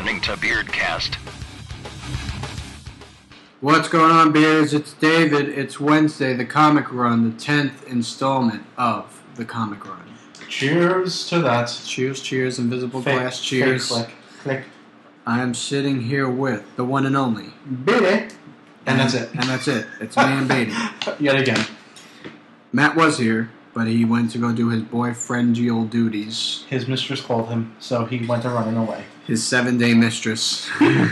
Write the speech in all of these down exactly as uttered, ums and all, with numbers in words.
listening to Beardcast. What's going on, Beards? It's David. It's Wednesday, the Comic Run, the tenth installment of the Comic Run. Cheers to that. Cheers, cheers, invisible Fake, glass, cheers. Fake click, click. I am sitting here with the one and only. Beatty. And that's it. And that's it. It's me and Beatty. Yet again. Matt was here, but he went to go do his boyfriendial duties. His mistress called him, so he went to running away. His seven-day mistress.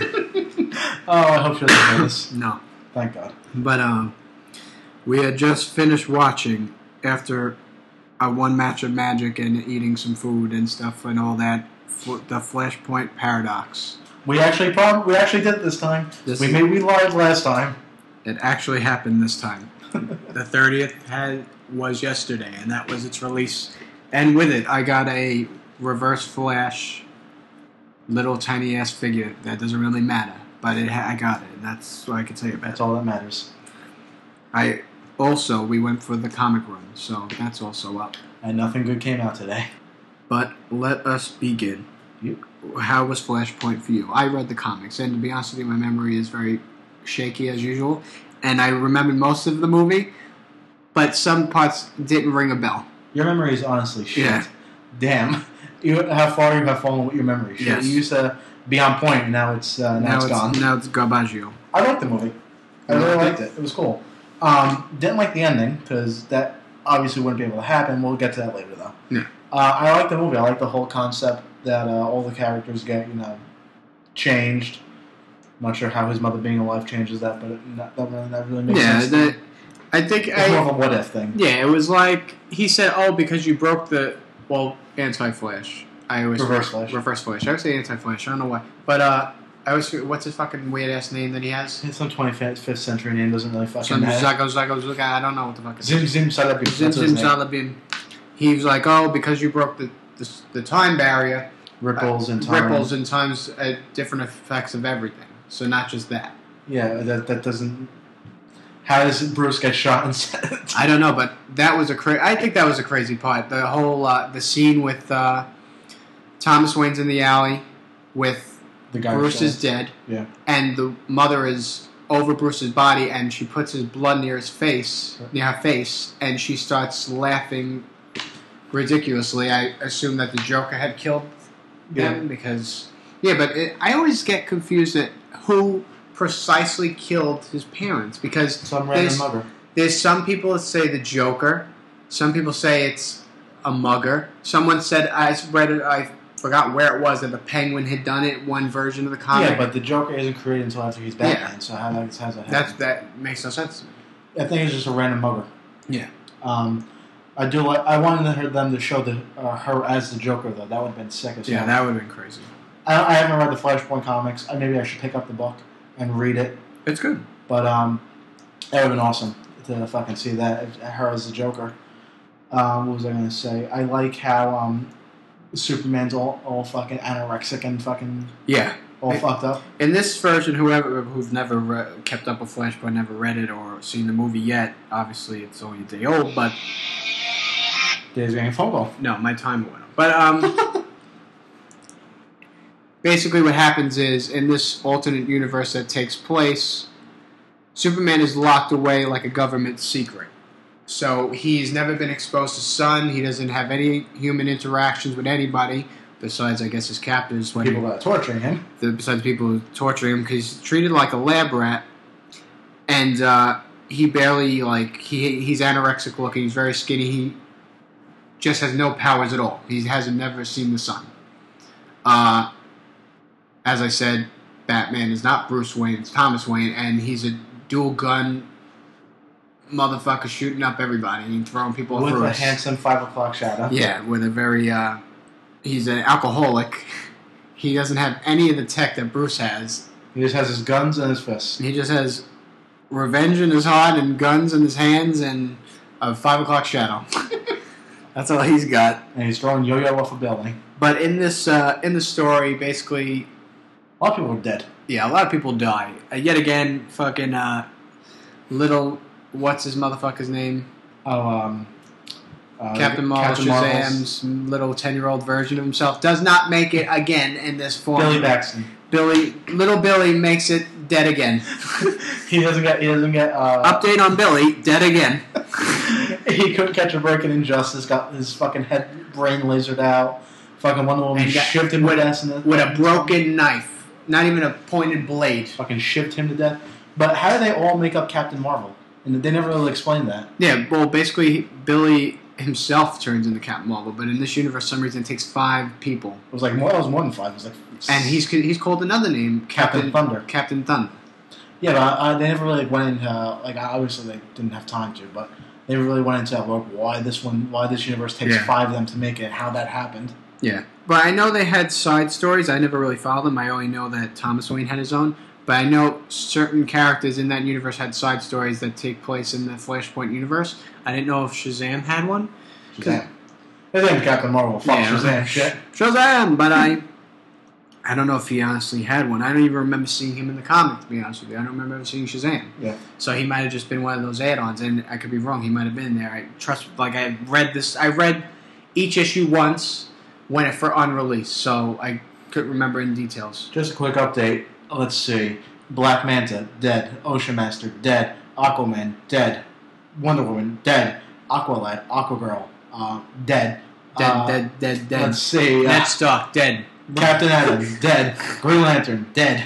Oh, I hope she doesn't hear this. No. Thank God. But um, we had just finished watching, after a one match of Magic and eating some food and stuff and all that, the Flashpoint Paradox. We actually prob- we actually did it this time. This we made we lied last time. It actually happened this time. The thirtieth had was yesterday, and that was its release. And with it, I got a Reverse Flash, little tiny ass figure that doesn't really matter, but it ha- I got it, and that's what I can say about That's it. all that matters. I also we went for the comic run, so that's also up. And nothing good came out today. But let us begin. Yep. How was Flashpoint for you? I read the comics, and to be honest with you, my memory is very shaky as usual, and I remembered most of the movie, but some parts didn't ring a bell. Your memory is honestly shit. Yeah. Damn. You, how far you have fallen with your memory? Shit. Yes. You used to be on point, and now it's uh, now, Now it's it's gone. now it's Garbaggio. I liked the movie. I You really liked liked it. It was cool. Um, didn't like the ending because that obviously wouldn't be able to happen. We'll get to that later, though. Yeah. Uh, I like the movie. I like the whole concept that uh, all the characters get, you know, changed. I'm not sure how his mother being alive changes that, but it, not, that, really, that really makes Yeah, sense. that, I think it's I, more of a what if thing. yeah, it was like he said, "Oh, because you broke the well, anti-Flash." I always Reverse Flash. Reverse Flash. I would say anti-Flash. I don't know why, but uh, I always forget- what's his fucking weird ass name that he has? It's some twenty-fifth century name, doesn't really fucking Some matter. Zago Zago Zuga. I don't know what the fuck. It is. Zim Zim Salabim. Zim That's his Zim name. Salabim. He was like, "Oh, because you broke the the, the time barrier, Ripples uh, and time. ripples and times uh, different effects of everything. So not just that." Yeah, that that doesn't. How does Bruce get shot instead? I don't know, but that was a cra- I think that was a crazy part. The whole uh, the scene with uh, Thomas Wayne's in the alley with The guy Bruce was is dead, Yeah. and the mother is over Bruce's body, and she puts his blood near his face, near her face, and she starts laughing ridiculously. I assume that the Joker had killed them Yeah. because yeah, but it, I always get confused at who precisely killed his parents because Some random there's- mugger. There's some people that say the Joker. Some people say it's a mugger. Someone said, I read it, I forgot where it was, that the Penguin had done it, one version of the comic. Yeah, but the Joker isn't created until after he's Batman, Yeah. so how, how does that happen? That's, that makes no sense to me. I think it's just a random mugger. Yeah. Um, I do like. I wanted her, them to show the, uh, her as the Joker, though. That would have been sick as Yeah, hell. that would have been crazy. I, I haven't read the Flashpoint comics. I, maybe I should pick up the book and read it. It's good. But um, it would have been awesome to fucking see that, her as the Joker. Um, what was I going to say? I like how um, Superman's all, all fucking anorexic and fucking Yeah. all It- fucked up. In this version, whoever who've never re- kept up with Flashpoint, never read it or seen the movie yet, obviously it's only a day old, but Dave's getting a phone call. no, my time went up. But um, basically what happens is, in this alternate universe that takes place, Superman is locked away like a government secret. So he's never been exposed to sun, he doesn't have any human interactions with anybody, besides, I guess, his captors. When People that are torturing him. the, besides people who torture him, because he's treated like a lab rat, and uh, he barely, like, he he's anorexic looking, he's very skinny, he just has no powers at all. He hasn't never seen the sun. Uh, as I said, Batman is not Bruce Wayne, it's Thomas Wayne, and he's a dual gun motherfucker shooting up everybody and throwing people off With a roofs. handsome five o'clock shadow. Yeah, with a very, uh, he's an alcoholic. He doesn't have any of the tech that Bruce has. He just has his guns and his fists. He just has revenge in his heart and guns in his hands and a five o'clock shadow. That's all he's got. And he's throwing yo-yo off a building. But in this, uh, in the story, basically, A lot of people are dead. yeah, a lot of people die. Uh, yet again, fucking uh, little, what's his motherfucker's name? Oh, um... Uh, Captain Marvel, Captain Marvel's- Shazam's little ten-year-old version of himself does not make it again in this form. Billy Baxton. Billy, little Billy makes it dead again. he doesn't get. He doesn't get. Uh, Update on Billy, dead again. he couldn't catch a break in Injustice. Got his fucking head, brain lasered out. Fucking Wonder Woman And got- shipped him with- to death in the, With a broken knife, not even a pointed blade. Fucking shipped him to death. But how do they all make up Captain Marvel? And they never really explained that. Yeah, well, basically, Billy himself turns into Captain Marvel, but in this universe, for some reason, it takes five people. It was like more. It was more than five. It was like. And he's he's called another name, Captain Captain Thunder. Captain Thunder. Yeah, but I, I, they never really went into like obviously they didn't have time to, but they really went into like why this one, why this universe takes Yeah. five of them to make it, how that happened. Yeah, but I know they had side stories. I never really followed them. I only know that Thomas Wayne had his own. But I know certain characters in that universe had side stories that take place in the Flashpoint universe. I didn't know if Shazam had one. Shazam. His name's Captain Marvel. Fuck Yeah. Shazam. Shit. Shazam! But I, I don't know if he honestly had one. I don't even remember seeing him in the comic. To be honest with you, I don't remember ever seeing Shazam. Yeah. So he might have just been one of those add-ons, and I could be wrong. He might have been there. I trust. Like I read this. I read each issue once when it for on release, so I couldn't remember in details. Just a quick update. Let's see. Black Manta, dead. Ocean Master, dead. Aquaman, dead. Wonder Woman, dead. Aqualad, Aquagirl, uh, dead. Dead, Uh, dead, dead, dead. Let's see. Uh, Ned Stark, dead. Captain Atom, dead. Green Lantern, dead.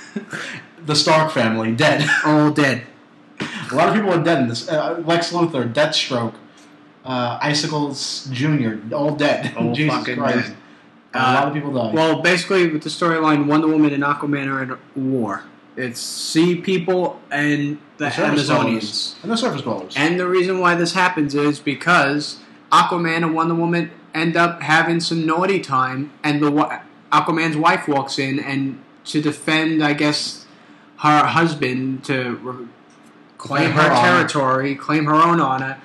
The Stark family, dead. All dead. A lot of people are dead in this. Uh, Lex Luthor, Deathstroke, uh, Icicles Junior, all dead. All Jesus fucking Christ. dead. a lot of people died. Well, basically, with the storyline, Wonder Woman and Aquaman are at war. It's sea people and the, The surface Amazonians. dwellers. And the surface dwellers. And the reason why this happens is because Aquaman and Wonder Woman end up having some naughty time, and the wa- Aquaman's wife walks in, and to defend, I guess, her husband to re- claim Defend her, her honor. territory, claim her own honor.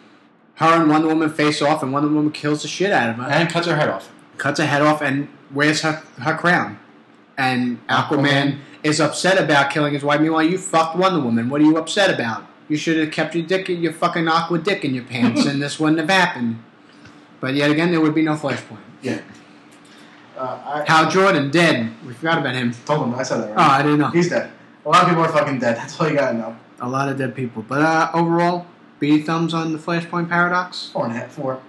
Her and Wonder Woman face off, and Wonder Woman kills the shit out of her, and cuts her head off. cuts her head off, and wears her her crown. And Aquaman, Aquaman. is upset about killing his wife. Meanwhile, you fucked Wonder Woman. What are you upset about? You should have kept your dick, your fucking aqua dick in your pants, and this wouldn't have happened. But yet again, there would be no Flashpoint. Yeah. Uh, I, Hal Jordan dead. We forgot about him. told him. I said that Oh, right. I didn't know. He's dead. A lot of people are fucking dead. That's all you gotta know. A lot of dead people. But uh, overall, B thumbs on the Flashpoint paradox. Four and a half, four.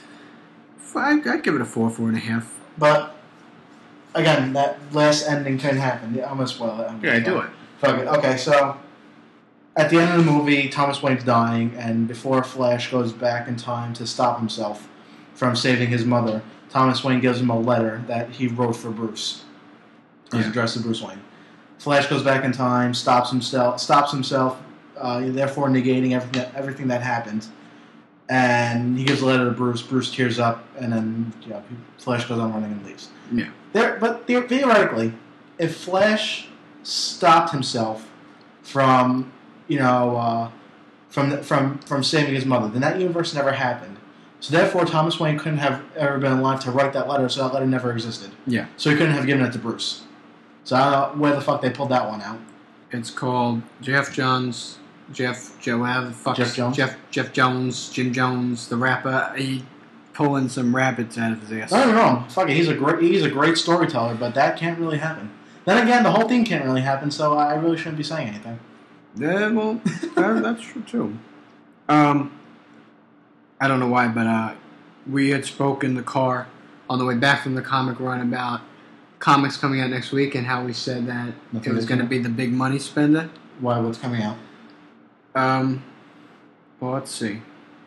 I'd, I'd give it a four, four and a half. But again, that last ending couldn't happen. Yeah, I'm gonna spoil it. I'm gonna Yeah, do spoil it. Fuck it. Okay, so at the end of the movie, Thomas Wayne's dying, and before Flash goes back in time to stop himself from saving his mother, Thomas Wayne gives him a letter that he wrote for Bruce. It was Yeah. addressed to Bruce Wayne. Flash goes back in time, stops himself, stops himself, uh, therefore negating everything that, everything that happened. And he gives a letter to Bruce. Bruce tears up, and then you know, Flash goes on running and leaves. Yeah. There, but the- theoretically, if Flash stopped himself from, you know, uh, from the, from from saving his mother, then that universe never happened. So therefore, Thomas Wayne couldn't have ever been alive to write that letter, so that letter never existed. Yeah. So he couldn't have given it to Bruce. So I don't know where the fuck they pulled that one out. It's called Jeff Jones. Jeff, Joe, whatever the fuck. Jeff Jones? Jeff, Jeff Jones, Jim Jones, the rapper. He pulling some rabbits out of his ass. Don't get me wrong. Fuck it, he's a great he's a great storyteller, but that can't really happen. Then again, the whole thing can't really happen, so I really shouldn't be saying anything. Yeah, well, that, that's true too. Um, I don't know why, but uh, we had spoke in the car on the way back from the comic run about comics coming out next week and how we said that Nothing it was is going to coming. be the big money spender. Why? What's coming out? Um, well, let's see.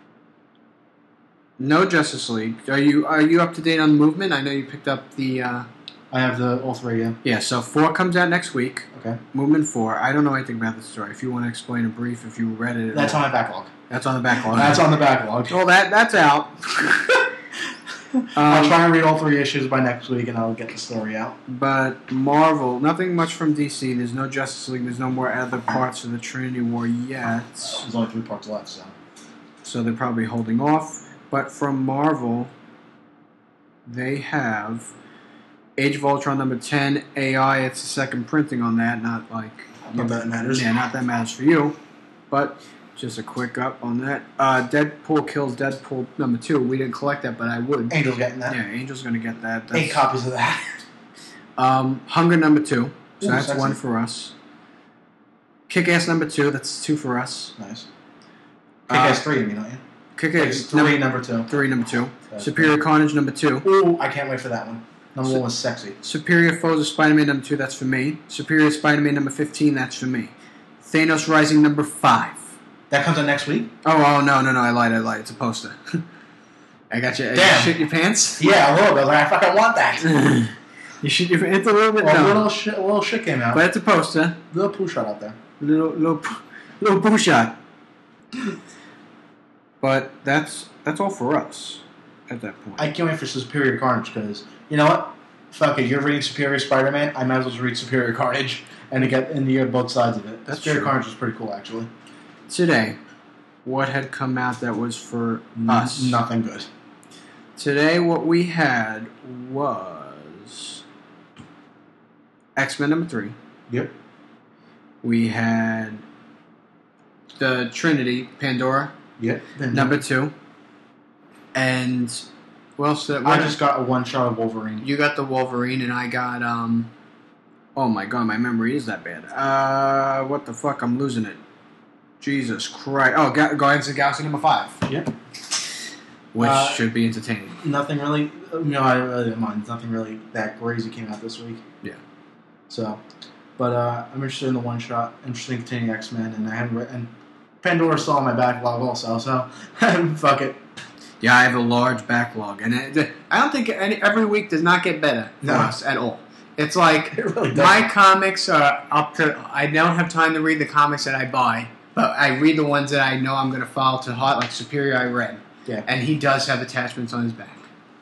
No Justice League. Are you are you up to date on the movement? I know you picked up the. Uh, I have the all three. Yeah. yeah, so four comes out next week. Okay. Movement four. I don't know anything about the story. If you want to explain a brief, if you read it, at That's all. on my backlog. That's on the backlog. That's on the backlog. Well, that that's out. I'll Um, try and read all three issues by next week, and I'll get the story out. But Marvel, nothing much from D C. There's no Justice League. There's no more other parts of the Trinity War yet. There's only three parts left, so. So they're probably holding off. But from Marvel, they have Age of Ultron number ten, A I. It's the second printing on that, not like... Not that it matters. Yeah, not that matters for you. But just a quick up on that. Uh, Deadpool kills Deadpool number two. We didn't collect that, but I would. Angel's getting that. Yeah, Angel's going to get that. Eight copies of that. Um, Hunger number two. So Ooh, that's sexy. one for us. Kick-Ass number two. That's two for us. Nice. Uh, Kick-Ass three, you mean, don't you? Kick-Ass Three, number, number two. three number two. That's Superior good. Carnage number two. Ooh, I can't wait for that one. Number So- one was sexy. Superior Foes of Spider-Man number two. That's for me. Superior Spider-Man number fifteen. That's for me. Thanos Rising number five. That comes out next week? Oh, oh no, no, no! I lied, I lied. It's a poster. I got you. Damn. You shit your pants? Yeah, a little bit. Like, I fucking want that. You shit your pants a little bit? Well, No. a little shit, a little shit came out. But it's a poster. little poo shot out there. Little, little, poo- little boo shot. But that's that's all for us at that point. I can't wait for Superior Carnage because, you know what? Fuck it. You're reading Superior Spider-Man. I might as well just read Superior Carnage and to get and you get both sides of it. That's Superior true. Carnage was pretty cool, actually. Today, what had come out that was for us? N- nothing good. Today, what we had was X-Men number three. Yep. We had the Trinity, Pandora, Yep. number two. And what else did I just got a one shot of Wolverine. You got the Wolverine, and I got, um... oh my god, my memory is that bad. Uh, what the fuck? I'm losing it. Jesus Christ. Oh, Ga- Guardians of the Galaxy number five. Yep. Which Uh, should be entertaining. Nothing really. No, I really didn't mind. Nothing really that crazy came out this week. Yeah. So, but uh, I'm interested in the one shot. Interested in continuing X Men, and I haven't read. And Pandora's still on my backlog also. So, fuck it. Yeah, I have a large backlog, and it, I don't think any, every week does not get better for No. us at all. It's like It really does. my comics are up to. I don't have time to read the comics that I buy, but I read the ones that I know I'm going to follow to heart, like Superior. I read, Yeah. and he does have attachments on his back.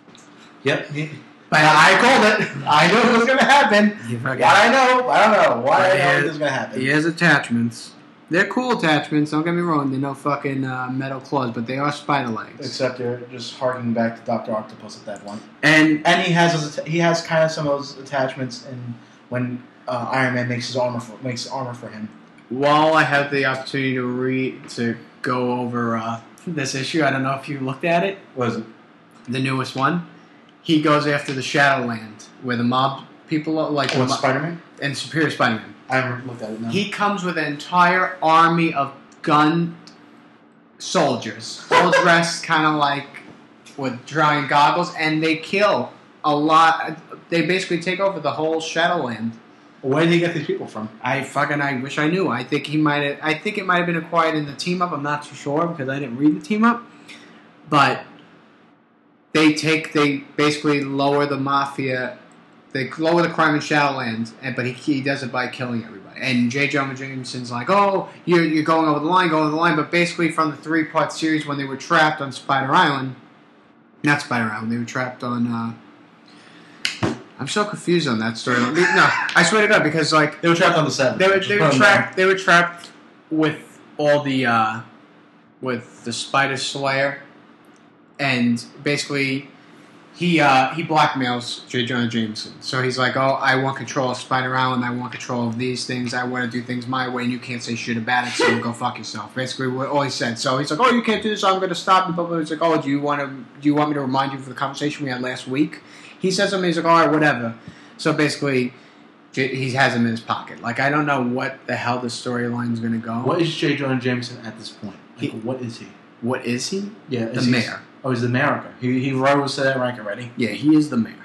Yep. But I called it. I knew it was going to happen. You What I know, I don't know. Why I But know he- it was going to happen. He has attachments. They're cool attachments. Don't get me wrong. They're no fucking uh, metal claws, but they are spider legs. Except you're just harking back to Doctor Octopus at that point. And And he has those, he has kind of some of those attachments in when uh, Iron Man makes his armor for, makes armor for him. while I had the opportunity to read to go over uh, this issue, I don't know if you looked at it. What is it? The newest one. He goes after the Shadowland, where the mob people are like Oh, the it's mo- Spider-Man? and Superior Spider-Man. I haven't looked at it now. He comes with an entire army of gun soldiers, all dressed kind of like with giant goggles, and they kill a lot. They basically take over the whole Shadowland. Where did he get these people from? I fucking I wish I knew. I think he might have. I think it might have been acquired in the team up. I'm not too sure because I didn't read the team up, but they take they basically lower the mafia. They lower the crime in Shadowlands, and but he, he does it by killing everybody. And J. Jonah Jameson's like, "Oh, you're you're going over the line, going over the line." But basically, from the three part series when they were trapped on Spider Island, not Spider Island, they were trapped on. Uh, I'm so confused on that story. No, I swear to God, because like They were trapped on the set. they were they were trapped they were trapped with all the uh, with the Spider Slayer, and basically. He uh, he blackmails J. Jonah Jameson. So he's like, oh, I want control of Spider Island. I want control of these things. I want to do things my way, and you can't say shit about it, so go fuck yourself. Basically, what all he said. So he's like, oh, you can't do this. I'm going to stop you. But he's like, oh, do you want to? Do you want me to remind you of the conversation we had last week? He says something. He's like, all right, whatever. So basically, J- he has him in his pocket. Like, I don't know what the hell the storyline is going to go. What is J. Jonah Jameson at this point? Like, He- what is he? What is he? Yeah, The is he- mayor. Oh, he's the mayor. Okay. He he rose to that rank already. Yeah, he is the mayor.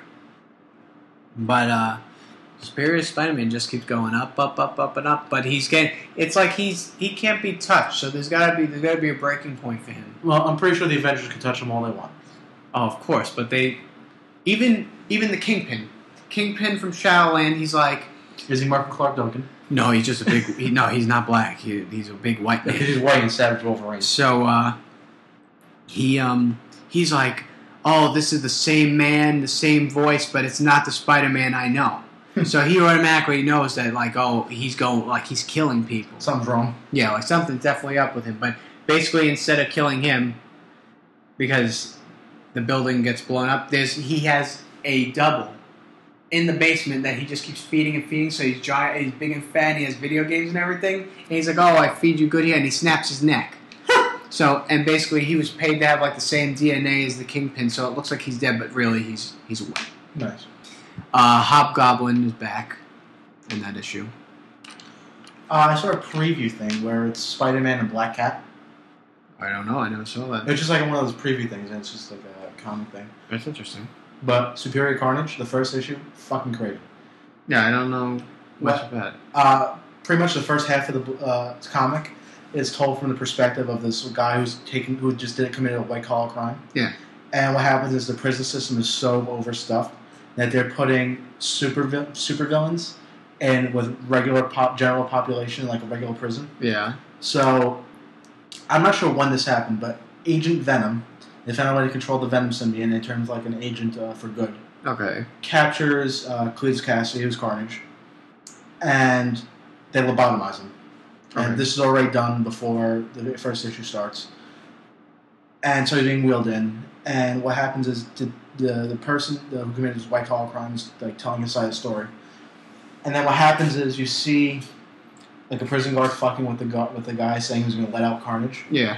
But uh Superior Spider-Man just keeps going up, up, up, up, and up. But he's getting. It's like he's he can't be touched. So there's gotta be there's gotta be a breaking point for him. Well, I'm pretty sure the Avengers can touch him all they want. Oh, of course. But they even even the Kingpin, Kingpin from Shadowland. He's like, Is he Mark Clark Duncan? no, he's just a big. he, no, he's not black. He, he's a big white man. Because he's white and Savage Wolverine. So uh, he um he's like, oh, this is the same man, the same voice, but it's not the Spider-Man I know. So he automatically knows that, like, oh, he's going, like, he's killing people. Something's wrong. Yeah, like something's definitely up with him. But basically, instead of killing him, because the building gets blown up, there's he has a double in the basement that he just keeps feeding and feeding. So he's giant, he's big and fat, and he has video games and everything. And he's like, oh, I feed you good here, and he snaps his neck. So, and basically, he was paid to have like the same D N A as the Kingpin, so it looks like he's dead, but really, he's he's awake. Nice. Uh, Hobgoblin is back in that issue. Uh, I saw a preview thing where it's Spider-Man and Black Cat. I don't know. I never saw that. It's just like one of those preview things, and it's just like a comic thing. That's interesting. But Superior Carnage, the first issue, fucking crazy. Yeah, I don't know much What? about it. Uh, pretty much the first half of the uh, comic is told from the perspective of this guy who's taking, who just did committed a white collar crime. Yeah. And what happens is the prison system is so overstuffed that they're putting super vi- super villains in with regular pop general population, like a regular prison. Yeah. So I'm not sure when this happened, but Agent Venom, they found a way to control the Venom symbiote, and it turns like an agent uh, for good. Okay. Captures uh, Cletus Cassidy, who's Carnage, and they lobotomize him. Okay. And this is already done before the first issue starts. And so he's being wheeled in, and what happens is the the, the person the, who committed his white collar crimes like telling his side of the story. And then what happens is you see like a prison guard fucking with the gu- with the guy saying he's going to let out Carnage. Yeah.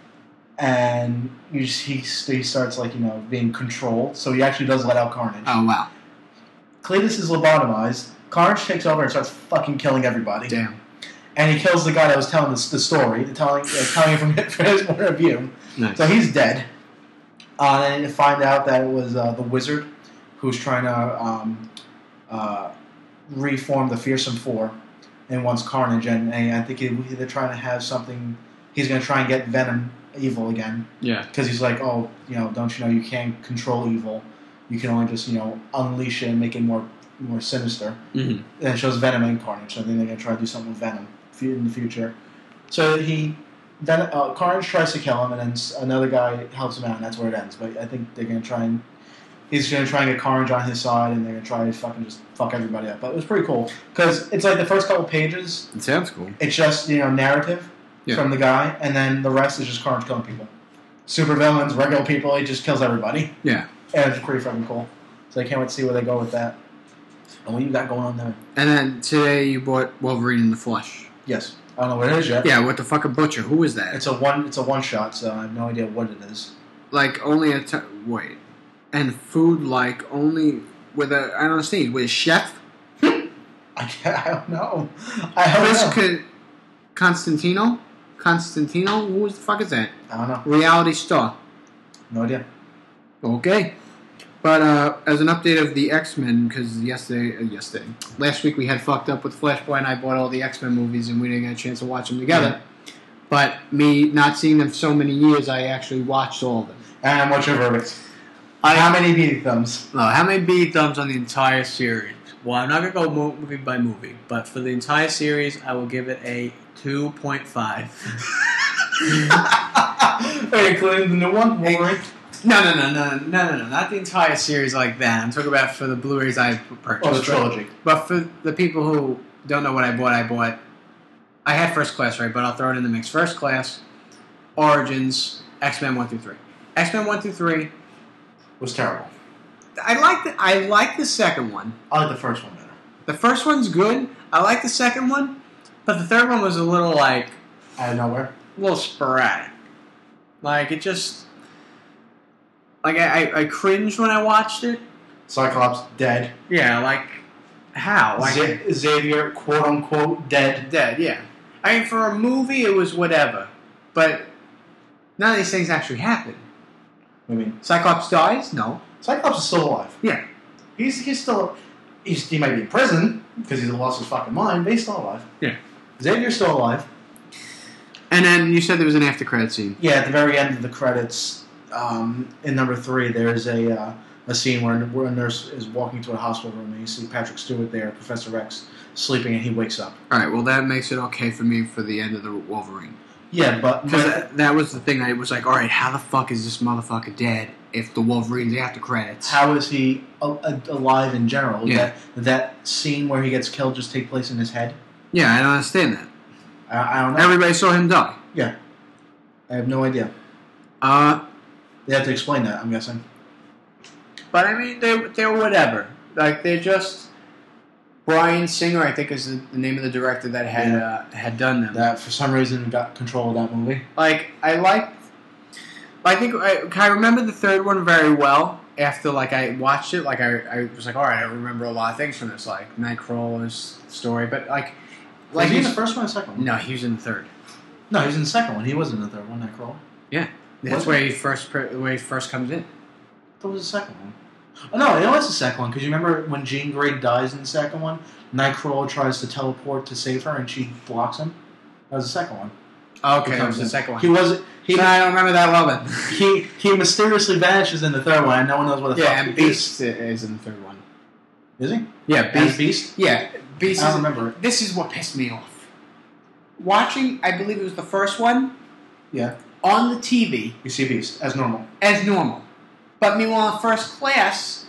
And you just, he he starts like you know being controlled, so he actually does let out Carnage. Oh wow. Cletus is lobotomized. Carnage takes over and starts fucking killing everybody. Damn. And he kills the guy that was telling the, the story, telling uh, telling it from, from his point of view. Nice. So he's dead. Uh, and you find out that it was uh, the wizard who's trying to um, uh, reform the Fearsome Four and wants Carnage. And, and I think he, they're trying to have something. He's going to try and get Venom evil again. Yeah. Because he's like, oh, you know, don't you know you can't control evil. You can only just, you know, unleash it and make it more more sinister. Mm-hmm. And it shows Venom and Carnage. So I think they're going to try to do something with Venom in the future. So he, Ven- uh, Carnage tries to kill him, and then s- another guy helps him out, and that's where it ends. But I think they're going to try and, he's going to try and get Carnage on his side, and they're going to try to fucking just fuck everybody up. But it was pretty cool. Because it's like the first couple pages, It sounds cool. it's just, you know, narrative Yeah. from the guy, and then the rest is just Carnage killing people. Super villains, regular people, he just kills everybody. Yeah. And it's pretty fucking cool. So I can't wait to see where they go with that. And what you got going on there? And then today you bought Wolverine in the Flesh. Yes. I don't know what it is yet. Yeah, what the fuck a butcher? Who is that? It's a one. It's a one shot, so I have no idea what it is. Like only a t- wait, and food like only with a I don't understand with a chef. I, can't, I don't know. I don't Chris know. Con- Constantino, Constantino. Who the fuck is that? I don't know. Reality star. No idea. Okay. But uh, as an update of the X-Men, because yesterday, uh, yesterday, last week we had fucked up with Flashpoint, and I bought all the X-Men movies, and we didn't get a chance to watch them together. Yeah. But me not seeing them for so many years, I actually watched all of them. And what's your verdict? I, how many beat thumbs? No, how many beat thumbs on the entire series? Well, I'm not going to go mo- movie by movie, but for the entire series, I will give it a two point five. Are you including the new one? Wolverine? No, no, no, no, no, no, no, not the entire series like that. I'm talking about for the Blu-rays I purchased. Oh, the trilogy. But for the people who don't know what I bought, I bought... I had First Class, right? But I'll throw it in the mix. First Class, Origins, X-Men one through three. X-Men one through three... Was terrible. I like the, I like the second one. I like the first one better. The first one's good. I like the second one. But the third one was a little, like... Out of nowhere? A little sporadic. Like, it just... Like, I, I, I cringed when I watched it. Cyclops dead. Yeah, like... How? Like, Z- Xavier, quote unquote, dead. dead, yeah. I mean, for a movie, it was whatever. But none of these things actually happen. I mean, Cyclops dies? No. Cyclops is still alive. Yeah. He's he's still he's, he might be in prison because he's lost his fucking mind, but he's still alive. Yeah. Xavier's still alive. And then you said there was an after credit scene. Yeah, at the very end of the credits, um, in number three, there's a uh, a scene where, where a nurse is walking to a hospital room, and you see Patrick Stewart there, Professor X, sleeping, and he wakes up. All right, well that makes it okay for me for the end of the Wolverine. Yeah, but Because that, that was the thing. I was like, all right, how the fuck is this motherfucker dead if the Wolverine's after credits? how is he a, a, alive in general? Yeah. That that scene where he gets killed just take place in his head? Yeah, I don't understand that. I, I don't know. Everybody saw him die. yeah, I have no idea. Uh, They have to explain that, I'm guessing. But, I mean, they're, they're whatever. Like, they're just... Bryan Singer, I think, is the, the name of the director that had Yeah. uh, had done them. That for some reason got control of that movie. Like, I liked... I think... I, I remember the third one very well, after like I watched it, like I, I was like, all right, I remember a lot of things from this, like Nightcrawler's story, but like, Was like he in the he's- first one or the second one? no, he was in the third. No, he was in the second one. He wasn't in the third one, Nightcrawler. That's Was where he? he first where he first comes in. That was the second one. Oh, no, it was the second one, because you remember when Jean Grey dies in the second one, Nightcrawler tries to teleport to save her, and she blocks him? That was the second one. Okay, He that was comes the in. second one. He wasn't... He, No, I don't remember that well then. he he mysteriously vanishes in the third one, and no one knows what the yeah, fuck and he is. Beast is in the third one. Is he? Yeah, As Beast. Beast? Yeah, Beast. I Is, don't remember it. this is what pissed me off. Watching, I believe it was the first one. Yeah. On the T V You see Beast, as normal. as normal, but meanwhile, in first class,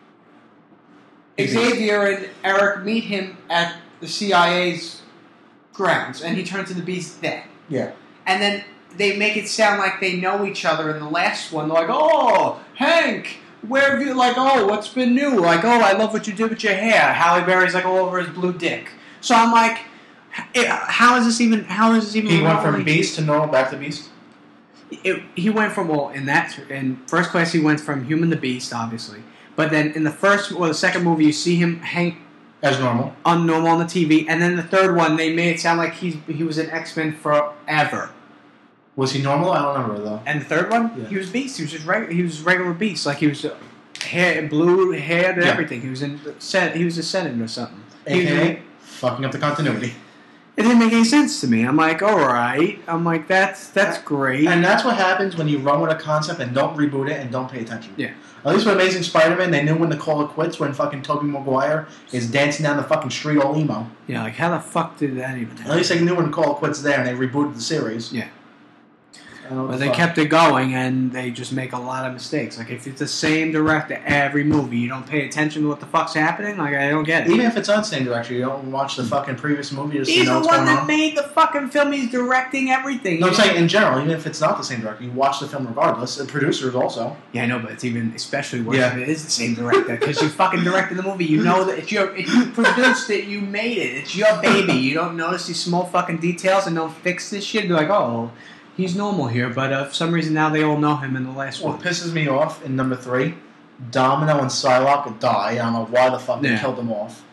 He's Xavier and Eric meet him at the C I A's grounds, and he turns into Beast then. Yeah. And then they make it sound like they know each other in the last one. They're like, oh, Hank, where have you, like, oh, what's been new? Like, oh, I love what you did with your hair. Halle Berry's like all over his blue dick. So I'm like, it, how is this even, how is this even He went from remotely- Beast to normal back to Beast? It, he went from, well, in that, in first class, he went from human to beast, obviously. But then in the first or the second movie, you see him Hank As normal. unnormal on the T V. And then the third one, they made it sound like he's, he was an X-Men forever. Was he normal? I don't remember, though. And the third one, Yeah. he was Beast. He was just reg- he was regular Beast. Like he was uh, hair, blue haired and Yeah. everything. He was in set. He was a senator or something. He was- A K A fucking up the continuity. it didn't make any sense to me. I'm like, all right. I'm like, that's that's great. And that's what happens when you run with a concept and don't reboot it and don't pay attention. Yeah. At least with Amazing Spider-Man, they knew when to call it quits when fucking Tobey Maguire is dancing down the fucking street all emo. yeah, like how the fuck did that even happen? At least they knew when to call it quits there and they rebooted the series. Yeah. I don't know what But the they fuck. kept it going, and they just make a lot of mistakes. Like if it's the same director every movie, you don't pay attention to what the fuck's happening. Like I don't get it. Even if it's on same director, you don't watch the fucking previous movie just to He's know the what's one going that on. made the fucking film. He's directing everything. No, I'm You know? saying in general, even if it's not the same director, you watch the film regardless. The producers also. Yeah, I know, but it's even especially worse Yeah. if it is the same director because you fucking directed the movie. You know that it's your, if you produced it, you made it. It's your baby. You don't notice these small fucking details and don't fix this shit. Be like, oh, he's normal here, but uh, for some reason now they all know him in the last What one. pisses me off in number three, Domino and Psylocke die. I don't know why the fuck they Yeah. killed them off.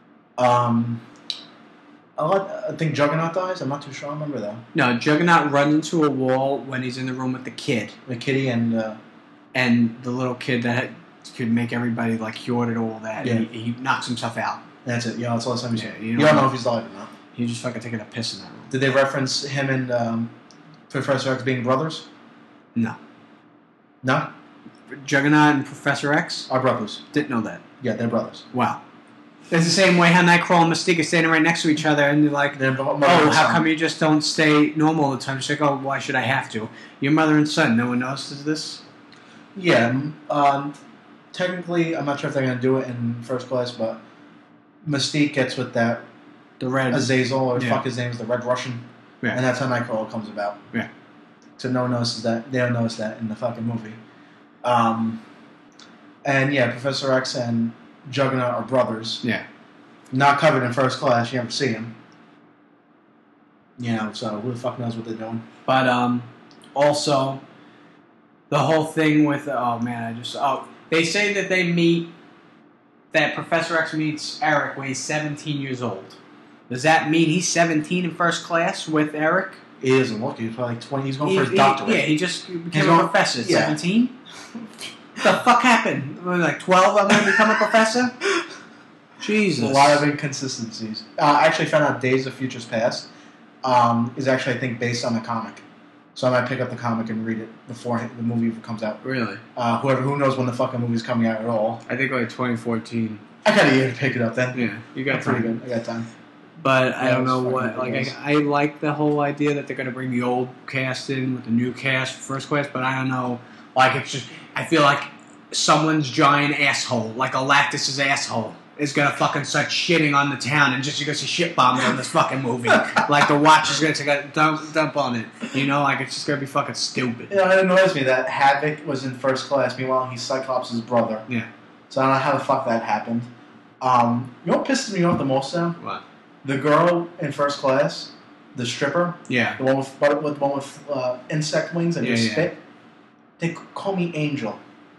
Um, I, like, I think Juggernaut dies. I'm not too sure. I remember though. No, Juggernaut runs into a wall when he's in the room with the kid, The kitty and uh, and the little kid that had, could make everybody like cured and all that. Yeah. He, he knocks himself out. that's it. Yeah, that's all the time you Yeah, see. you You don't don't know. know if he's alive or not. He's just fucking taking a piss in that room. Did they reference him and um, Professor X being brothers? No, No, Juggernaut and Professor X are brothers. didn't know that. Yeah, they're brothers. Wow. It's the same way how Nightcrawler and Mystique are standing right next to each other, and you're like, They're bo- mother oh, and how son. come you just don't stay normal all the time? She's like, oh, why should I have to? Your mother and son, no one notices this? Yeah, m- um, technically, I'm not sure if they're gonna do it in First Class, but Mystique gets with that The red. Azazel, or Yeah. fuck his name is the Red Russian, Yeah. and that's how Nightcrawler comes about. Yeah. So no one notices that. They don't notice that in the fucking movie. Um, and yeah, Professor X and Juggernaut are brothers. Yeah. Not covered in First Class. You never see them. You know, so who the fuck knows what they're doing? But um, also, the whole thing with, oh man, I just, oh, they say that they meet, that Professor X meets Eric when he's seventeen years old. Does that mean he's seventeen in First Class with Eric? He doesn't look. He's probably like twenty. He's going He- for his he- doctorate. Yeah, he just became He's a going- professor at yeah. seventeen. What the fuck happened? Was it like twelve, I'm going to become a professor? Jesus. A lot of inconsistencies. Uh, I actually found out Days of Futures Past um, is actually, I think, based on the comic. So I might pick up the comic and read it before the movie comes out. Really? Uh, whoever, who knows when the fucking movie's coming out at all. I think like twenty fourteen. I got a year to pick it up then. Yeah, you got That's pretty time. good. I got time. But I Yeah, don't it know was what. fucking Like, ridiculous. I, I like the whole idea that they're going to bring the old cast in with the new cast for First Class, but I don't know. Like, it's just. I feel like someone's giant asshole, like Galactus's asshole, is going to fucking start shitting on the town, and just because he shit bombed on this fucking movie. Like, the Watch is going to take a dump, dump on it. You know? Like, it's just going to be fucking stupid. You know, it annoys me that Havoc was in First Class, meanwhile he's Cyclops' brother. Yeah. So I don't know how the fuck that happened. Um, you know what pisses me off the most though? What? The girl in First Class, the stripper, Yeah. the one with, but- with the one with uh, insect wings and Yeah, just yeah. spit. They c- call me Angel.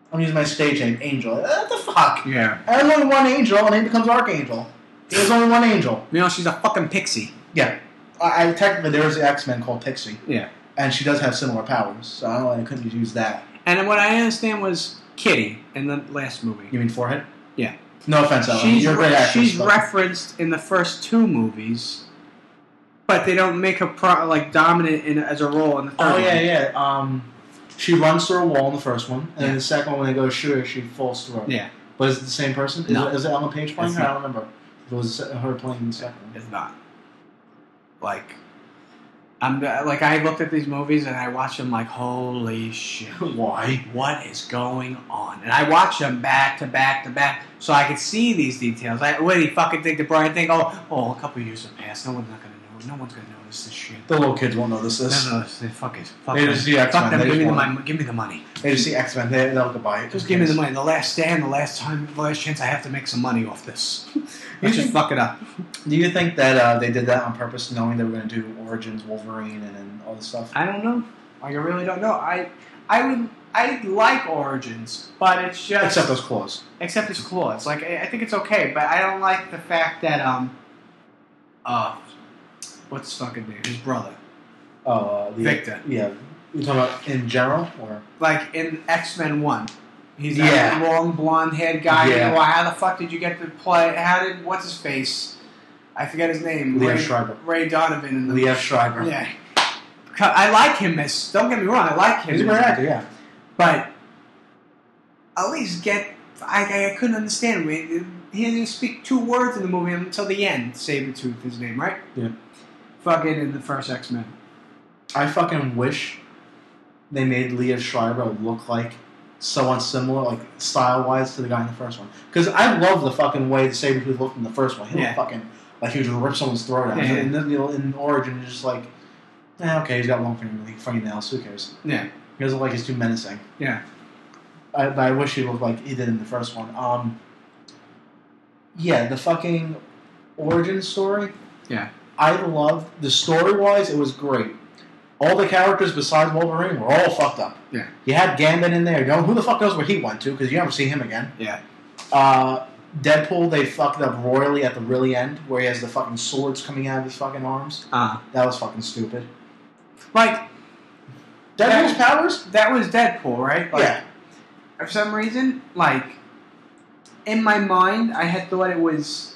I'm using my stage name, Angel. What the fuck? Yeah. There's only one angel, and he becomes Archangel. There's only one angel. You know, she's a fucking pixie. Yeah. I, I technically there is an X-Men called Pixie. Yeah. And she does have similar powers, so I don't know why I couldn't use that. And then what I understand was Kitty in the last movie. You mean Forehead? Yeah. No offense, Ellen. She's You're a great actress. she's but- referenced in the first two movies, but they don't make her pro- like dominant in as a role in the third Oh one. yeah, yeah. Um, she runs through a wall in the first one, and Yeah. in the second one, when they go to shoot her, she falls through. Yeah, But is it the same person? Is, No. it, is it Ellen Page playing It's her? I not. don't remember. If it was her playing in the second one. it's not. Like, I'm like I looked at these movies and I watched them like, holy shit, Why? what is going on? And I watched them back to back to back so I could see these details. I, what do you fucking think? The Brian think? Oh, oh, a couple years have passed. No one's not gonna know. No one's gonna notice this shit. The little kids won't notice this. No, no, they fuck it. Fuck They them. just see X-Men, Fuck them. they Give just me the want money. Give me the money. They just see X-Men. They, they'll go buy it. Just give me the money. The last stand, the last time, the last chance I have to make some money off this. Let's just think- fuck it up. Do you think that uh, they did that on purpose, knowing they were going to do Origins, Wolverine, and then all this stuff? I don't know. Like, I really don't know. I, I would, I like Origins, but it's just Except those claws. except his claws. Like, I I think it's okay, but I don't like the fact that um, uh, what's his fucking name? His brother, Oh, uh, the, Victor. Yeah. You talking about in general, or Like in X Men One. He's Yeah. that long blonde haired guy. Yeah. You know, how the fuck did you get to play? How did what's his face? I forget his name. Liev Ray, Schreiber. Ray Donovan. In the, Liev Schreiber? Yeah. I like him as. Don't get me wrong. I like him. He's a as- great actor, yeah. But at least get. I, I couldn't understand him. He didn't even speak two words in the movie until the end. Sabretooth, his name, right? Yeah. Fucking in the first X Men. I fucking wish they made Liev Schreiber look like someone similar, like style-wise, to the guy in the first one. Because I love the fucking way the Sabretooth looked in the first one. He looked Yeah. fucking like he was going to rip someone's throat out. Yeah, yeah. And then, you know, in Origin, it's just like, eh, okay, he's got long finger, funny nails, who cares? Yeah. He doesn't look like he's too menacing. Yeah. I, but I wish he looked like he did in the first one. Um, yeah, the fucking origin story. Yeah. I loved the story wise. It was great. All the characters besides Wolverine were all fucked up. Yeah. You had Gambit in there. You know, who the fuck knows where he went to? Because you never see him again. Yeah. Uh, Deadpool, they fucked up royally at the really end, where he has the fucking swords coming out of his fucking arms. Uh, That was fucking stupid. like Deadpool's powers? that was Deadpool, right? Like, Yeah. For some reason, like in my mind, I had thought it was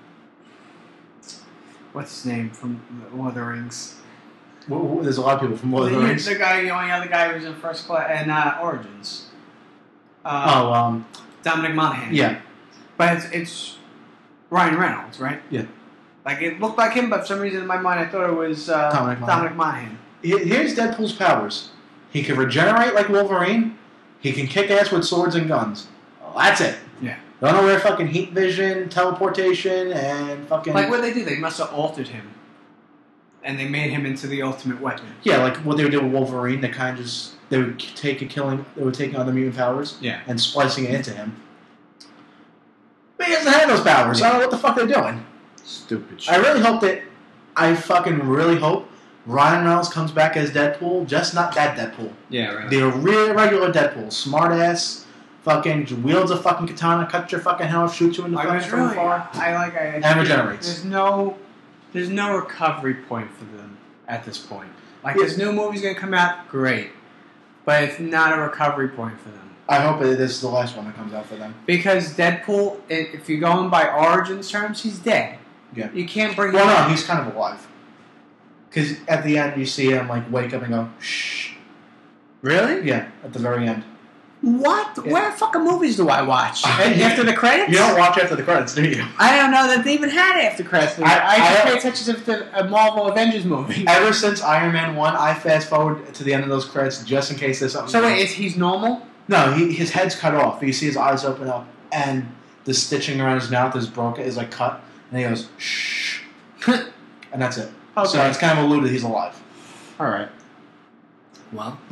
what's his name from Lord of the Rings. W- w- There's a lot of people from Lord of the The, Rings. the guy, the only other guy who was in first class and uh, Origins. Uh, Oh, um, Dominic Monaghan. yeah. But it's, it's Ryan Reynolds, right? Yeah. Like it looked like him, but for some reason in my mind I thought it was uh, Dominic Monaghan. Dominic Monaghan. Here- Here's Deadpool's powers. He can regenerate like Wolverine. He can kick ass with swords and guns. Well, that's it. Yeah. Don't know where fucking heat vision, teleportation, and fucking... Like what they did, they must have altered him, and they made him into the ultimate weapon. Yeah, like what they would do with Wolverine, they kind of just... They would take a killing... They would take other mutant powers Yeah. and splicing it into him. But he doesn't have those powers. I don't know what the fuck they're doing. Stupid I really hope that... I fucking really hope Ryan Reynolds comes back as Deadpool, just not that Deadpool. Yeah, right. The real regular Deadpool, smart ass, fucking wields a fucking katana, cuts your fucking head off, shoots you in the Like, face it's from really, afar, I like. I, and regenerates. There's no, there's no recovery point for them at this point. Like Yeah. this new movie's gonna come out, great, but it's not a recovery point for them. I hope that this is the last one that comes out for them. Because Deadpool, i- if you're going by Origins terms, he's dead. Yeah. You can't bring Well, him no, back. he's kind of alive. Because at the end, you see him like wake up and go, shh. Really? Yeah, at the very end. What? Yeah. What fucking movies do I watch? Uh, After the credits? You don't watch after the credits, do you? I don't know that they even had after credits. I, I- I, just I- pay attention to the a Marvel Avengers movie. Ever since Iron Man one, I fast forward to the end of those credits just in case there's something. So wrong. wait, is he's normal? No, he, his head's cut off. But you see his eyes open up, and the stitching around his mouth is broken, is like cut, and he goes, shh. And that's it. Okay. So it's kind of alluded he's alive. All right. Well,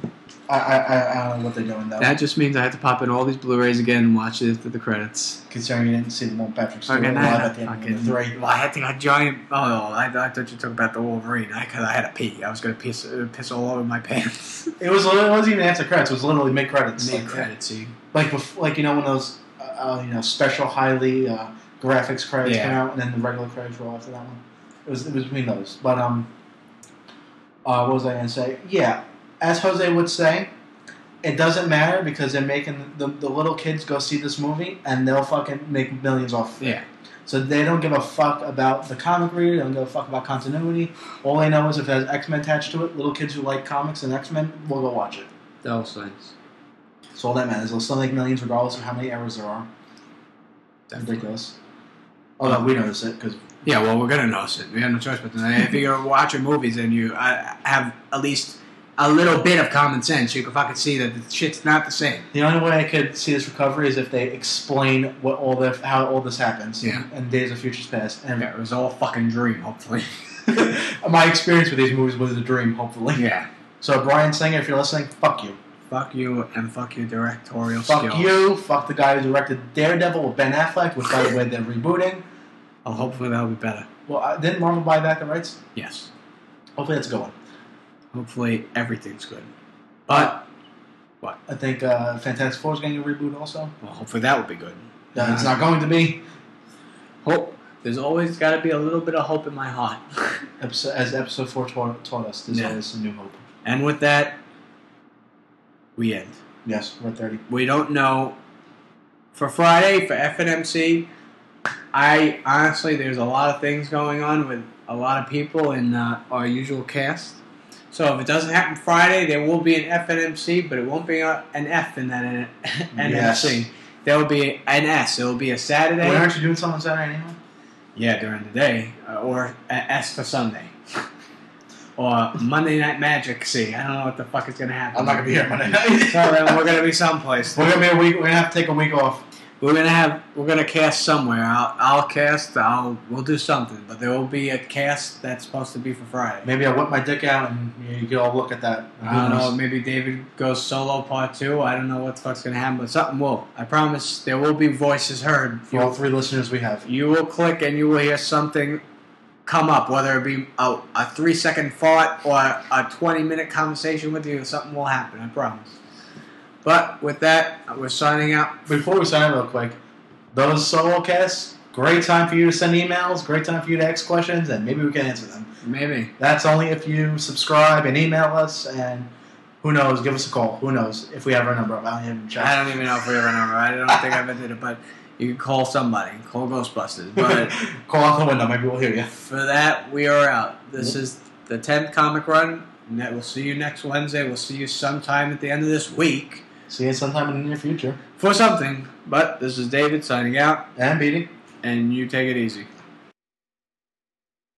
I, I, I I don't know what they're doing though. That just means I have to pop in all these Blu-rays again and watch it after the credits. Considering you didn't see the one Patrick Stewart Okay, live nah, at the end of fucking- number three. Well, I had to got giant. Oh, I, I thought you talked about the Wolverine. I, cause I had to pee. I was gonna piss, uh, piss all over my pants. It was. It wasn't even after credits. It was literally mid credits. Mid Like, credit scene. like, bef- like you know when those, uh, uh, you know, special highly uh, graphics credits Yeah. come out, and then the regular credits roll after that one. It was. It was between those. But um, uh, what was I gonna say? Yeah, as Jose would say, it doesn't matter because they're making the, the little kids go see this movie, and they'll fucking make millions off of it. Yeah. So they don't give a fuck about the comic reader. They don't give a fuck about continuity. All they know is if it has X Men attached to it, little kids who like comics and X Men will go watch it. Those things. That's all that matters. They'll still make millions regardless of how many errors there are. Definitely. Ridiculous. Although we notice it because Yeah, well, we're gonna notice it. We have no choice but to. If you're watching movies and you uh, have at least a little bit of common sense, you can fucking see that the shit's not the same. the only way I could see this recovery is if they explain what all the how all this happens. Yeah. In Days of Futures Past. And Yeah, it was all a fucking dream. Hopefully. my experience with these movies was a dream. Hopefully. Yeah. So Brian Singer, if you're listening, fuck you. Fuck you and fuck your directorial Fuck skills. you. Fuck the guy who directed Daredevil with Ben Affleck, which by the way they're rebooting. Oh, hopefully that'll be better. Well, uh, didn't Marvel buy back the rights? Yes. Hopefully that's a good one. Hopefully everything's good. But I think uh, Fantastic Four is getting a reboot also. well, hopefully that will be good. Uh, it's not going to be. Hope. There's always got to be a little bit of hope in my heart. Episode, as episode four taught, taught us, there's Yeah. always a new hope. And with that, we end. Yes, we're at thirty. We don't know. For Friday, for F N M C, I honestly, there's a lot of things going on with a lot of people in uh, our usual cast. So if it doesn't happen Friday, there will be an F N M C, but it won't be a, an F in that N- Yes. N M C. There will be an S. It will be a Saturday. Wait, aren't you doing something on Saturday anyway? Yeah, during the day. Uh, or an S for Sunday. Or Monday Night Magic C. I don't know what the fuck is going to happen. I'm not going to be here Monday night. So then we're going to be someplace. We're gonna be a week. We're gonna have to take a week off. We're gonna have we're gonna cast somewhere. I'll, I'll cast. I'll we'll do something, but there will be a cast that's supposed to be for Friday. Maybe I'll whip my dick out and you, you can all look at that. I don't know. Maybe David goes solo part two. I don't know what the fuck's gonna happen, but something will. I promise there will be voices heard. For all three listeners we have. You will click and you will hear something come up, whether it be a, a three second fart or a twenty minute conversation with you. Something will happen. I promise. But with that, we're signing out. Before we sign out real quick, those solo casts, great time for you to send emails, great time for you to ask questions, and maybe we can answer them. Maybe. That's only if you subscribe and email us, and who knows, give us a call. Who knows if we have our number up. I don't even check. I don't even know if we have a number. I don't think I ever did it, but you can call somebody. Call Ghostbusters. But Call out the window, maybe we'll hear you. for that, we are out. This is the tenth comic run. And that we'll see you next Wednesday. We'll see you sometime at the end of this week See you sometime in the near future. for something. But this is David signing out, And Beatty. and you take it easy.